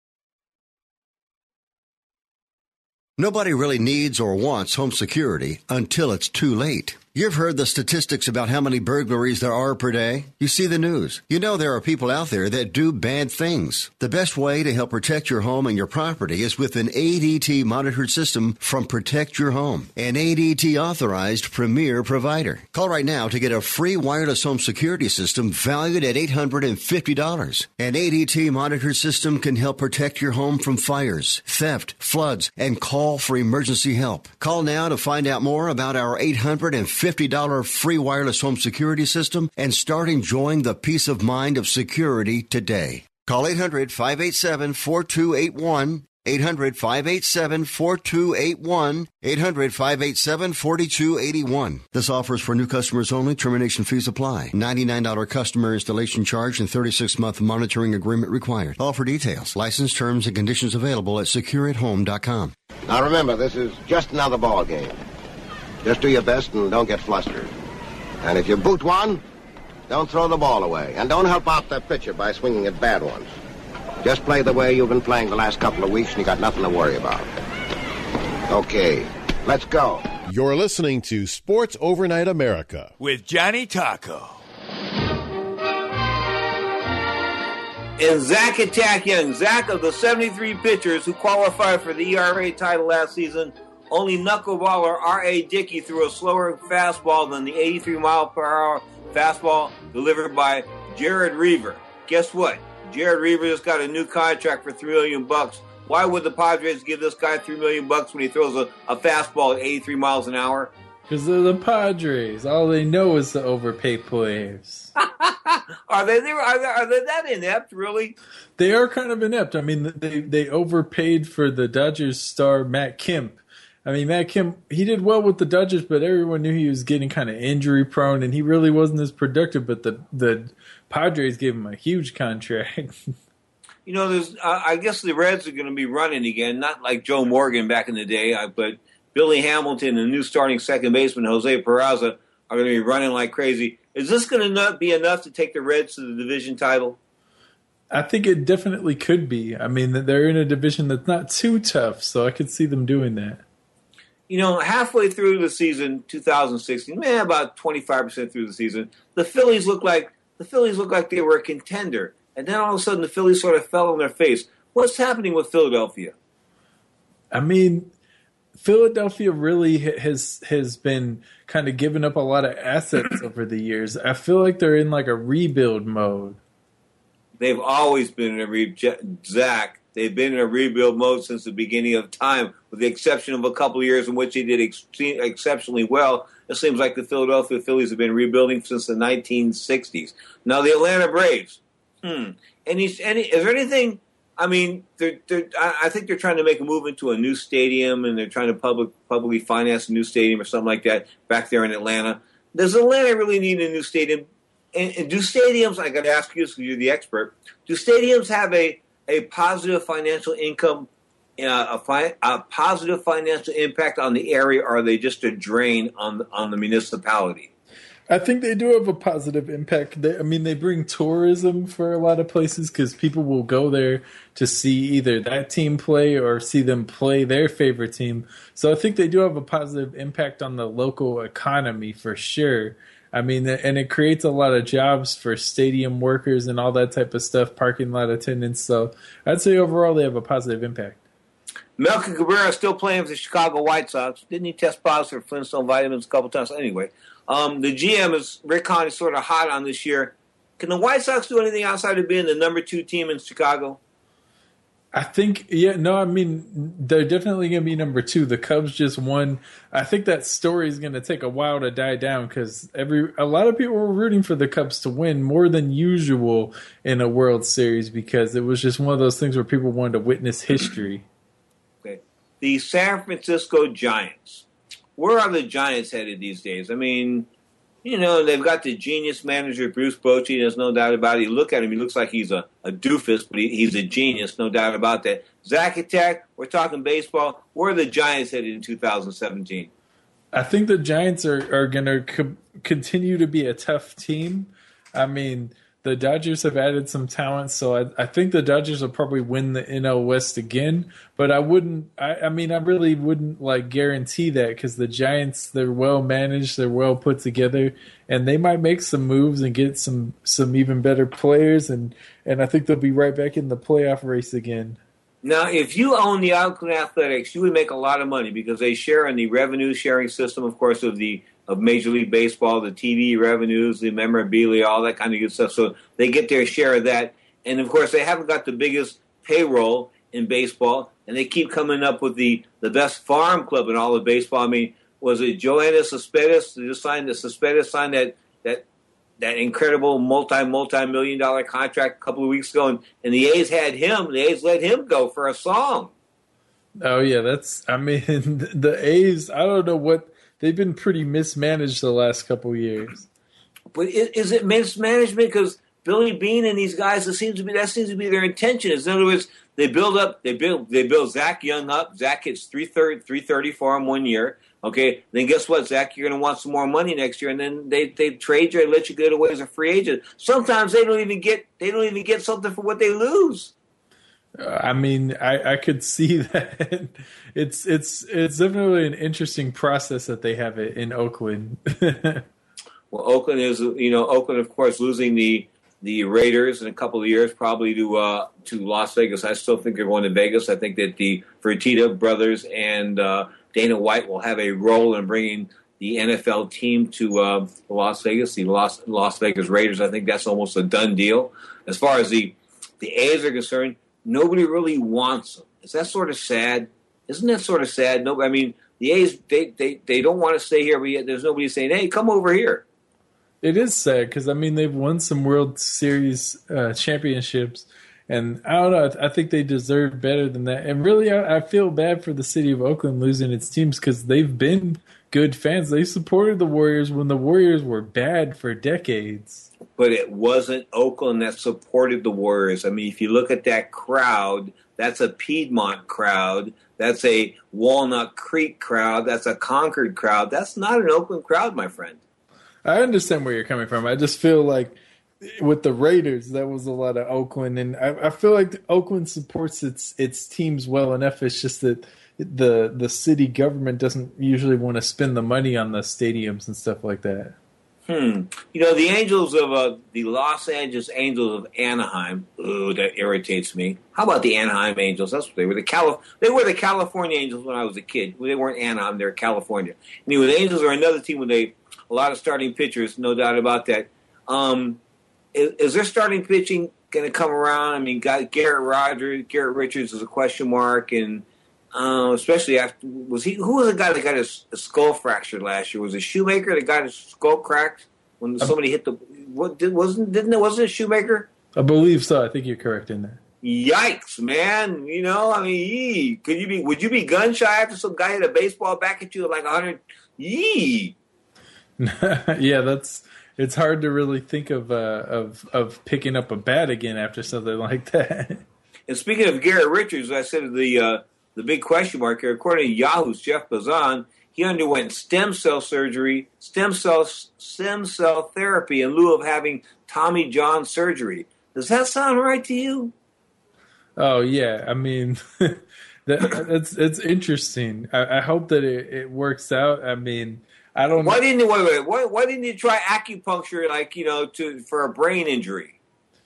Nobody really needs or wants home security until it's too late. You've heard the statistics about how many burglaries there are per day. You see the news. You know there are people out there that do bad things. The best way to help protect your home and your property is with an A D T monitored system from Protect Your Home, an A D T authorized premier provider. Call right now to get a free wireless home security system valued at eight hundred fifty dollars. An A D T monitored system can help protect your home from fires, theft, floods, and call for emergency help. Call now to find out more about our eight hundred fifty dollars free wireless home security system and start enjoying the peace of mind of security today. Call eight hundred, five eight seven, four two eight one, eight hundred, five eight seven, four two eight one, eight hundred, five eight seven, four two eight one. This offer is for new customers only. Termination fees apply. ninety-nine dollars customer installation charge and thirty-six month monitoring agreement required. All for details. License terms and conditions available at secure at home dot com. Now remember, this is just another ball game. Just do your best and don't get flustered. And if you boot one, don't throw the ball away. And don't help out that pitcher by swinging at bad ones. Just play the way you've been playing the last couple of weeks and you got nothing to worry about. Okay, let's go. You're listening to Sports Overnight America with Johnny Taco. And Zach Attack Young, Zach of the seventy-three pitchers who qualified for the E R A title last season, only knuckleballer R A. Dickey threw a slower fastball than the eighty-three mile per hour fastball delivered by Jared Reaver. Guess what? Jared Reaver just got a new contract for three million bucks. Why would the Padres give this guy three million bucks when he throws a, a fastball at eighty-three miles an hour? Because they're the Padres. All they know is to overpay players. Are they, are they are they that inept, really? They are kind of inept. I mean, they, they overpaid for the Dodgers star Matt Kemp. I mean, Matt Kemp, he did well with the Dodgers, but everyone knew he was getting kind of injury prone, and he really wasn't as productive. But the the Padres gave him a huge contract. You know, there's. Uh, I guess the Reds are going to be running again, not like Joe Morgan back in the day, uh, but Billy Hamilton and the new starting second baseman Jose Peraza are going to be running like crazy. Is this going to be enough to take the Reds to the division title? I think it definitely could be. I mean, they're in a division that's not too tough, so I could see them doing that. You know, halfway through the season, two thousand sixteen, man, about twenty-five percent through the season, the Phillies looked like the Phillies looked like they were a contender, and then all of a sudden, the Phillies sort of fell on their face. What's happening with Philadelphia? I mean, Philadelphia really has has been kind of giving up a lot of assets over the years. I feel like they're in like a rebuild mode. They've always been in a rebuild, Zach. They've been in a rebuild mode since the beginning of time, with the exception of a couple of years in which they did ex- exceptionally well. It seems like the Philadelphia Phillies have been rebuilding since the nineteen sixties. Now the Atlanta Braves. Hmm. Any, any, is there anything? I mean, they're, they're, I think they're trying to make a move into a new stadium, and they're trying to public, publicly finance a new stadium or something like that back there in Atlanta. Does Atlanta really need a new stadium? And, and do stadiums, I got to ask you because you're the expert, do stadiums have a, a positive financial income, uh, a, fi- a positive financial impact on the area, or are they just a drain on the, on the municipality? I think they do have a positive impact. They, I mean, they bring tourism for a lot of places because people will go there to see either that team play or see them play their favorite team. So I think they do have a positive impact on the local economy for sure. I mean, and it creates a lot of jobs for stadium workers and all that type of stuff, parking lot attendants. So I'd say overall they have a positive impact. Melky Cabrera is still playing for the Chicago White Sox. Didn't he test positive for Flintstone vitamins a couple times? Anyway, um, the G M is Rick Hahn is sort of hot on this year. Can the White Sox do anything outside of being the number two team in Chicago? I think, yeah, no, I mean, they're definitely going to be number two. The Cubs just won. I think that story is going to take a while to die down because every a lot of people were rooting for the Cubs to win more than usual in a World Series because it was just one of those things where people wanted to witness history. Okay. The San Francisco Giants. Where are the Giants headed these days? I mean, you know, they've got the genius manager, Bruce Bochy. There's no doubt about it. You look at him, he looks like he's a, a doofus, but he, he's a genius, no doubt about that. Zach Attack, we're talking baseball. Where are the Giants headed in two thousand seventeen? I think the Giants are, are going to co- continue to be a tough team. I mean, the Dodgers have added some talent, so I, I think the Dodgers will probably win the N L West again. But I wouldn't. I, I mean, I really wouldn't like guarantee that because the Giants, they're well managed, they're well put together, and they might make some moves and get some some even better players, and and I think they'll be right back in the playoff race again. Now, if you own the Oakland Athletics, you would make a lot of money because they share in the revenue sharing system, of course, of the of Major League Baseball, the T V revenues, the memorabilia, all that kind of good stuff. So they get their share of that. And, of course, they haven't got the biggest payroll in baseball, and they keep coming up with the, the best farm club in all of baseball. I mean, was it Joanna Cespedes that just signed the Cespedes signed that that that incredible multi multi million dollar contract a couple of weeks ago, and, and the A's had him. The A's let him go for a song. Oh yeah, that's. I mean, the A's. I don't know what they've been pretty mismanaged the last couple of years. But is, is it mismanagement? Because Billy Beane and these guys, it seems to be that seems to be their intention. Is in other words, they build up, they build, they build Zach Young up. Zach hits three thirty for him one year. Okay, then guess what, Zach? You're going to want some more money next year, and then they, they trade you and let you get away as a free agent. Sometimes they don't even get they don't even get something for what they lose. Uh, I mean, I, I could see that. It's it's it's definitely an interesting process that they have it in Oakland. Well, Oakland is, you know, Oakland, of course, losing the the Raiders in a couple of years, probably to uh, to Las Vegas. I still think they're going to Vegas. I think that the Fertitta brothers and uh, Dana White will have a role in bringing the N F L team to uh, Las Vegas, the Las, Las Vegas Raiders. I think that's almost a done deal. As far as the, the A's are concerned, nobody really wants them. Is that sort of sad? Isn't that sort of sad? No, I mean, the A's, they, they, they don't want to stay here, but yet there's nobody saying, hey, come over here. It is sad because, I mean, they've won some World Series uh, championships. And I don't know, I think they deserve better than that. And really, I, I feel bad for the city of Oakland losing its teams because they've been good fans. They supported the Warriors when the Warriors were bad for decades. But it wasn't Oakland that supported the Warriors. I mean, if you look at that crowd, that's a Piedmont crowd. That's a Walnut Creek crowd. That's a Concord crowd. That's not an Oakland crowd, my friend. I understand where you're coming from. I just feel like with the Raiders, that was a lot of Oakland, and I, I feel like Oakland supports its its teams well enough. It's just that the the city government doesn't usually want to spend the money on the stadiums and stuff like that. Hmm. You know, the Angels of uh, the Los Angeles Angels of Anaheim. Ooh, that irritates me. How about the Anaheim Angels? That's what they were. The Cali- They were the California Angels when I was a kid. They weren't Anaheim. They were California. Anyway, the Angels are another team with a, a lot of starting pitchers, no doubt about that. Um, is, is their starting pitching going to come around? I mean, got Garrett Rogers, Garrett Richards is a question mark, and uh, especially after was he? Who was the guy that got his, his skull fractured last year? Was it Shoemaker that got his skull cracked when somebody hit the? What did, wasn't didn't it? Wasn't it Shoemaker? I believe so. I think you're correct in that. Yikes, man! You know, I mean, yee. Could you be? Would you be gun shy after some guy hit a baseball back at you at like a hundred? Yee. Yeah, that's. It's hard to really think of uh, of of picking up a bat again after something like that. And speaking of Garrett Richards, I said the uh, the big question mark here. According to Yahoo's Jeff Bazan, he underwent stem cell surgery, stem cell stem cell therapy in lieu of having Tommy John surgery. Does that sound right to you? Oh yeah, I mean, that, it's it's interesting. I, I hope that it, it works out. I mean. I don't. Why didn't you wait, wait, why, why didn't you try acupuncture, like you know, to for a brain injury?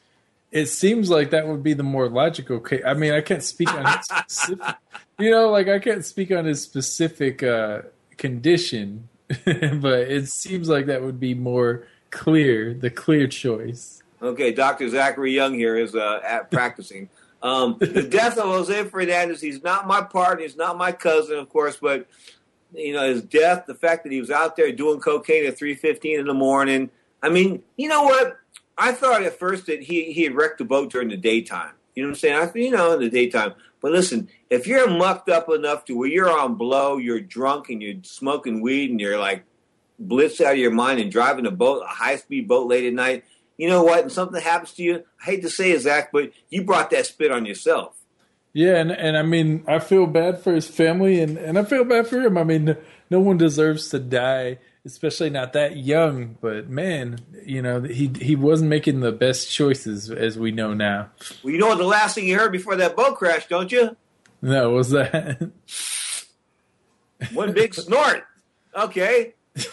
It seems like that would be the more logical case. I mean, I can't speak on his specific, you know, like I can't speak on his specific uh, condition, but it seems like that would be more clear, the clear choice. Okay, Doctor Zachary Young here is uh, at practicing. Um, the death of Jose Fernandez. He's not my partner. He's not my cousin, of course, but. You know, his death, the fact that he was out there doing cocaine at three fifteen in the morning. I mean, you know what? I thought at first that he, he had wrecked the boat during the daytime. You know what I'm saying? I You know, in the daytime. But listen, if you're mucked up enough to where you're on blow, you're drunk, and you're smoking weed, and you're like blitzed out of your mind and driving a boat, a high-speed boat late at night, you know what? And something happens to you, I hate to say it, Zach, but you brought that spit on yourself. Yeah, and, and I mean, I feel bad for his family, and, and I feel bad for him. I mean, no one deserves to die, especially not that young. But, man, you know, he he wasn't making the best choices, as we know now. Well, you know what the last thing you heard before that boat crash, don't you? No, what was that? One big snort. Okay.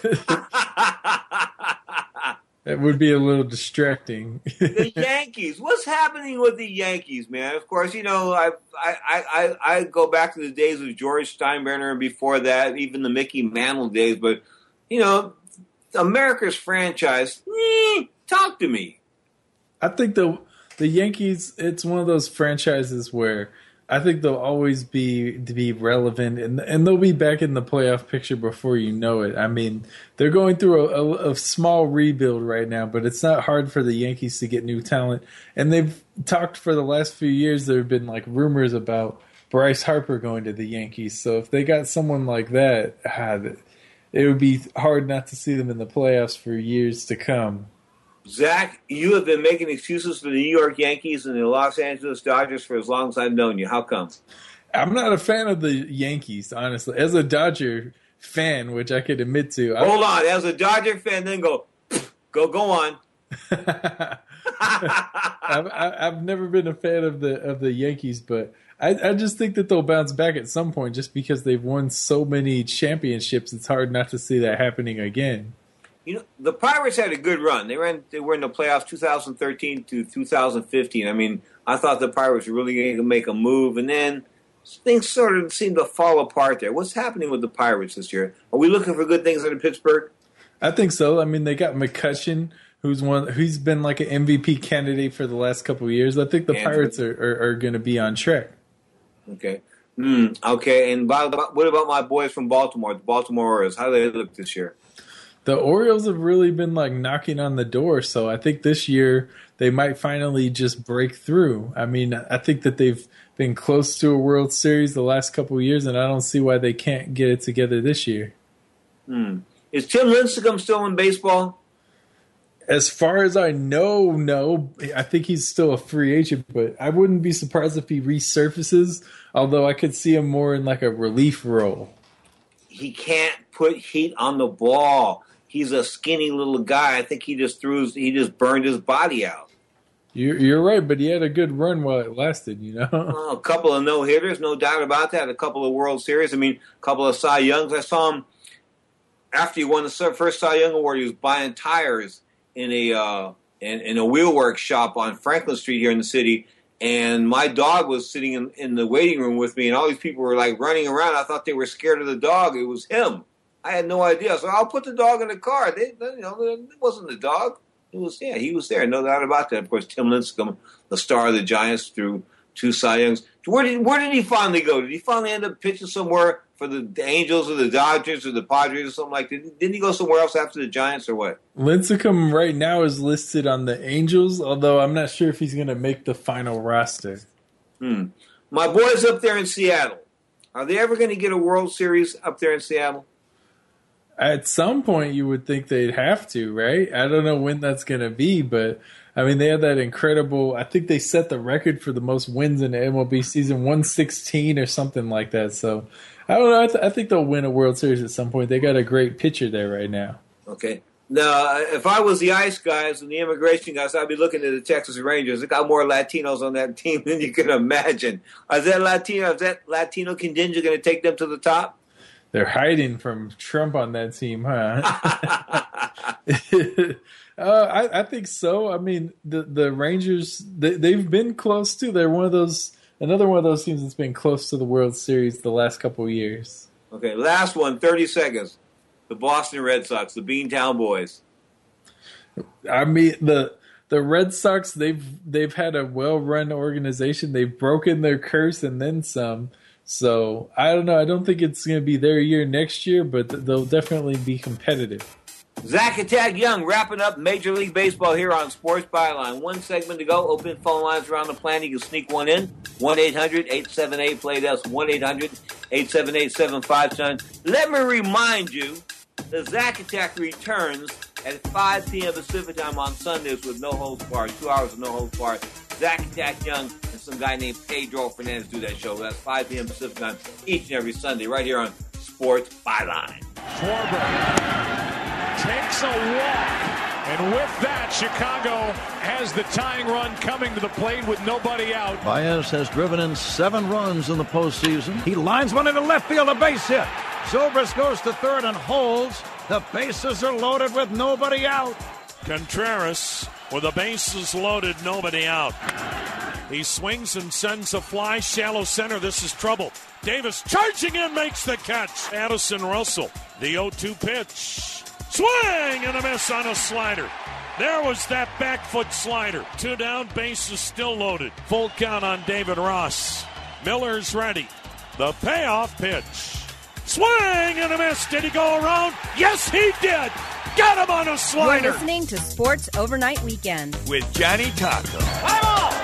That would be a little distracting. The Yankees. What's happening with the Yankees, man? Of course, you know, I I, I I go back to the days of George Steinbrenner and before that, even the Mickey Mantle days. But, you know, America's franchise, eh, talk to me. I think the the Yankees, it's one of those franchises where I think they'll always be to be relevant, and and they'll be back in the playoff picture before you know it. I mean, they're going through a, a, a small rebuild right now, but it's not hard for the Yankees to get new talent. And they've talked for the last few years. There have been like rumors about Bryce Harper going to the Yankees. So if they got someone like that, ah, it would be hard not to see them in the playoffs for years to come. Zach, you have been making excuses for the New York Yankees and the Los Angeles Dodgers for as long as I've known you. How come? I'm not a fan of the Yankees, honestly. As a Dodger fan, which I could admit to. Hold I, on. As a Dodger fan, then go, go, go on. I've, I've never been a fan of the of the Yankees, but I, I just think that they'll bounce back at some point just because they've won so many championships. It's hard not to see that happening again. You know, the Pirates had a good run. They ran. They were in the playoffs two thousand thirteen to two thousand fifteen. I mean, I thought the Pirates were really going to make a move, and then things sort of seemed to fall apart there. What's happening with the Pirates this year? Are we looking for good things out of Pittsburgh? I think so. I mean, they got McCutchen, who's one who's been like an M V P candidate for the last couple of years. I think the Andrew. Pirates are, are, are going to be on track. Okay. Mm, okay. And by, what about my boys from Baltimore, the Baltimore Orioles? How do they look this year? The Orioles have really been like knocking on the door, so I think this year they might finally just break through. I mean, I think that they've been close to a World Series the last couple of years, and I don't see why they can't get it together this year. Hmm. Is Tim Lincecum still in baseball? As far as I know, no. I think he's still a free agent, but I wouldn't be surprised if he resurfaces, although I could see him more in like a relief role. He can't put heat on the ball. he's a skinny little guy. I think he just threw his, he just burned his body out. You're, you're right, but he had a good run while it lasted, you know? Oh, a couple of no-hitters, no doubt about that. A couple of World Series. I mean, a couple of Cy Youngs. I saw him after he won the first Cy Young Award. He was buying tires in a uh, in, in a wheelwork shop on Franklin Street here in the city. And my dog was sitting in, in the waiting room with me, and all these people were, like, running around. I thought they were scared of the dog. It was him. I had no idea. So I'll put the dog in the car. They, you know, it wasn't the dog. It was, yeah, he was there. No doubt about that. Of course, Tim Lincecum, the star of the Giants, threw two Cy Youngs. Where did where did he finally go? Did he finally end up pitching somewhere for the, the Angels or the Dodgers or the Padres or something like that? Didn't he go somewhere else after the Giants or what? Lincecum right now is listed on the Angels, although I'm not sure if he's going to make the final roster. Hmm. My boys up there in Seattle, are they ever going to get a World Series up there in Seattle? At some point, you would think they'd have to, right? I don't know when that's going to be, but, I mean, they had that incredible – I think they set the record for the most wins in the M L B season, one sixteen or something like that. So, I don't know. I, th- I think they'll win a World Series at some point. They got a great pitcher there right now. Okay. Now, if I was the ICE guys and the immigration guys, I'd be looking at the Texas Rangers. They got more Latinos on that team than you can imagine. Is that Latino, is that Latino contingent going to take them to the top? They're hiding from Trump on that team, huh? uh, I, I think so. I mean, the the Rangers, they, they've been close too. They're one of those, another one of those teams that's been close to the World Series the last couple of years. Okay, last one, thirty seconds. The Boston Red Sox, the Beantown Boys. I mean, the the Red Sox, they've they've had a well-run organization. They've broken their curse and then some. So, I don't know. I don't think it's going to be their year next year, but they'll definitely be competitive. Zach Attack Young wrapping up Major League Baseball here on Sports Byline. One segment to go. Open phone lines around the planet. You can sneak one in. one eight hundred eight seven eight play. That's one eight hundred eight seven eight seven five seven. Let me remind you, the Zach Attack returns at five p.m. Pacific time on Sundays with no holds barred. Two hours of no holds barred. Zach Attack Young and some guy named Pedro Fernandez do that show. That's five p.m. Pacific time each and every Sunday right here on Sports Byline. Schwarber takes a walk, and with that, Chicago has the tying run coming to the plate with nobody out. Baez has driven in seven runs in the postseason. He lines one into left field, a base hit. Zobrist goes to third and holds. The bases are loaded with nobody out. Contreras with the bases loaded, nobody out. He swings and sends a fly, shallow center. This is trouble. Davis charging in, makes the catch. Addison Russell, the oh two pitch. Swing and a miss on a slider. There was that back foot slider. Two down, bases still loaded. Full count on David Ross. Miller's ready. The payoff pitch. Swing and a miss. Did he go around? Yes, he did. Got him on a slider. You're listening to Sports Overnight Weekend with Johnny Taco. I'm on.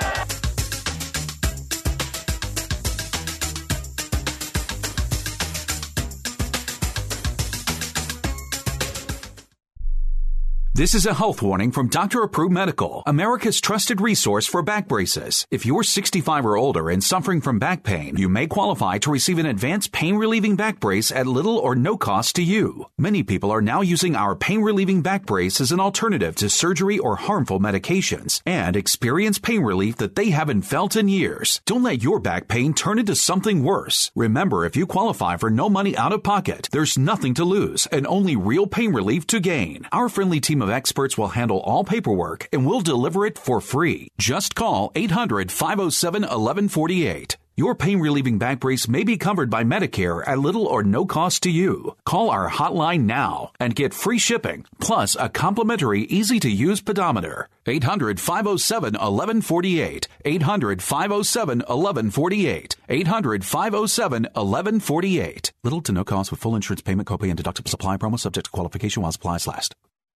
This is a health warning from Doctor Approved Medical, America's trusted resource for back braces. If you're sixty-five or older and suffering from back pain, you may qualify to receive an advanced pain-relieving back brace at little or no cost to you. Many people are now using our pain-relieving back brace as an alternative to surgery or harmful medications and experience pain relief that they haven't felt in years. Don't let your back pain turn into something worse. Remember, if you qualify for no money out of pocket, there's nothing to lose and only real pain relief to gain. Our friendly team of experts will handle all paperwork and will deliver it for free. Just call eight hundred five oh seven eleven forty-eight. Your pain-relieving back brace may be covered by Medicare at little or no cost to you. Call our hotline now and get free shipping, plus a complimentary, easy-to-use pedometer. eight hundred five oh seven eleven forty-eight. eight hundred five oh seven eleven forty-eight. eight hundred five oh seven eleven forty-eight. Little to no cost with full insurance payment, copay, and deductible supply promo subject to qualification while supplies last.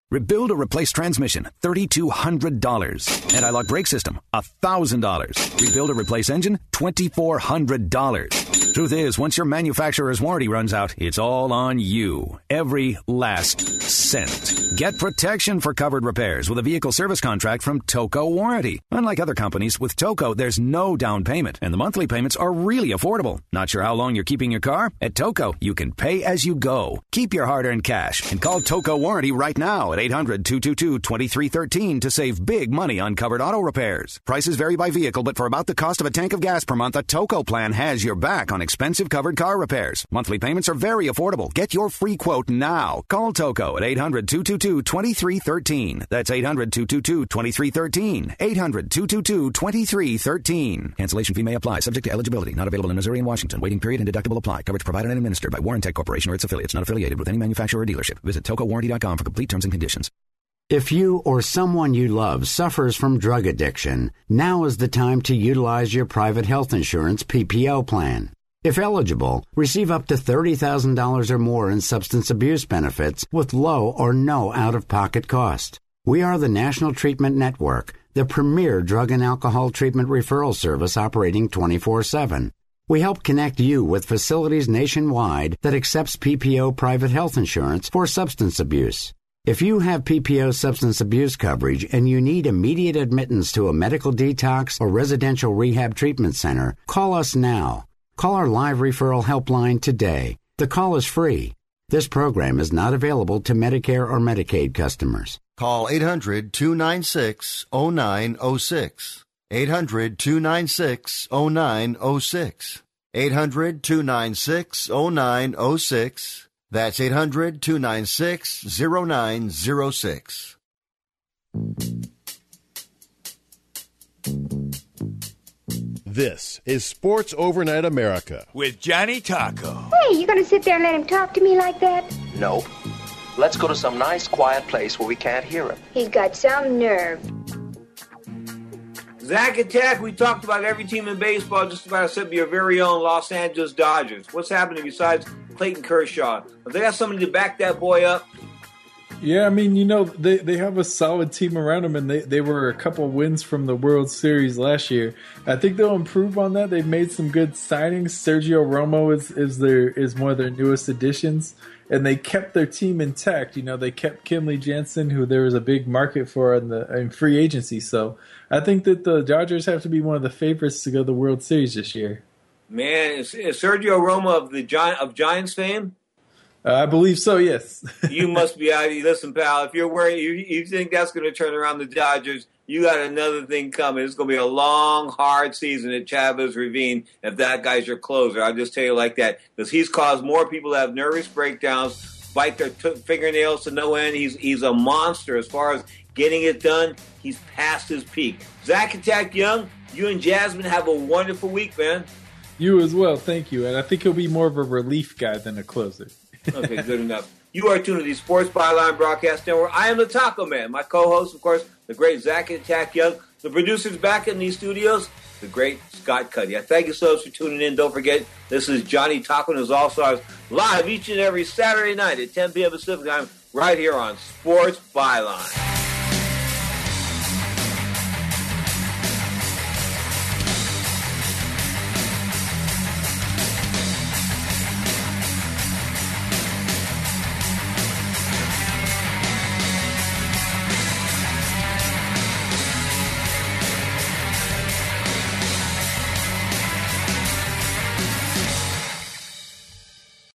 Rebuild or replace transmission, three thousand two hundred dollars. Anti-lock brake system, one thousand dollars. Rebuild or replace engine, two thousand four hundred dollars. Truth is, once your manufacturer's warranty runs out, it's all on you. Every last cent. Get protection for covered repairs with a vehicle service contract from Toco Warranty. Unlike other companies, with Toco, there's no down payment, and the monthly payments are really affordable. Not sure how long you're keeping your car? At Toco, you can pay as you go. Keep your hard-earned cash and call Toco Warranty right now at eight hundred, two two two, two three one three to save big money on covered auto repairs. Prices vary by vehicle, but for about the cost of a tank of gas per month, a Toco plan has your back on expensive covered car repairs. Monthly payments are very affordable. Get your free quote now. Call Toco at eight hundred, two two two, two three one three. That's eight hundred, two two two, two three one three. eight hundred, two two two, two three one three. Cancellation fee may apply, subject to eligibility. Not available in Missouri and Washington. Waiting period and deductible apply. Coverage provided and administered by Warrantech Corporation or its affiliates. Not affiliated with any manufacturer or dealership. Visit toco warranty dot com for complete terms and conditions. If you or someone you love suffers from drug addiction, now is the time to utilize your private health insurance P P O plan. If eligible, receive up to thirty thousand dollars or more in substance abuse benefits with low or no out-of-pocket cost. We are the National Treatment Network, the premier drug and alcohol treatment referral service operating twenty-four seven. We help connect you with facilities nationwide that accepts P P O private health insurance for substance abuse. If you have P P O substance abuse coverage and you need immediate admittance to a medical detox or residential rehab treatment center, call us now. Call our live referral helpline today. The call is free. This program is not available to Medicare or Medicaid customers. Call eight hundred, two nine six, zero nine zero six. eight hundred, two nine six, zero nine zero six. eight hundred, two nine six, zero nine zero six. That's eight hundred, two nine six, zero nine zero six. This is Sports Overnight America with Johnny Taco. Hey, you gonna sit there and let him talk to me like that? Nope. Let's go to some nice quiet place where we can't hear him. He's got some nerve. Zach Attack, we talked about every team in baseball, just about except your very own Los Angeles Dodgers. What's happening besides Clayton Kershaw? Have they got somebody to back that boy up? Yeah, I mean, you know, they, they have a solid team around them, and they, they were a couple wins from the World Series last year. I think they'll improve on that. They've made some good signings. Sergio Romo is is their is one of their newest additions, and they kept their team intact. You know, they kept Kenley Jansen, who there was a big market for in the in free agency. So I think that the Dodgers have to be one of the favorites to go to the World Series this year. Man, is, is Sergio Romo of the Gi- of Giants fame? Uh, I believe so, yes. You must be out of you. Listen, pal, if you're worried, you, you think that's going to turn around the Dodgers, you got another thing coming. It's going to be a long, hard season at Chavez Ravine if that guy's your closer. I'll just tell you like that. Because he's caused more people to have nervous breakdowns, bite their t- fingernails to no end. He's he's a monster as far as getting it done. He's past his peak. Zach Attack Young, you and Jasmine have a wonderful week, man. You as well, thank you. And I think he'll be more of a relief guy than a closer. Okay, good enough. You are tuned to the Sports Byline Broadcast Network. I am the Taco Man. My co-host, of course, the great Zach Attack Young. The producers back in these studios, the great Scott Cuddy. I thank you so much for tuning in. Don't forget, this is Johnny Taco and his All-Stars live each and every Saturday night at ten p.m. Pacific time right here on Sports Byline.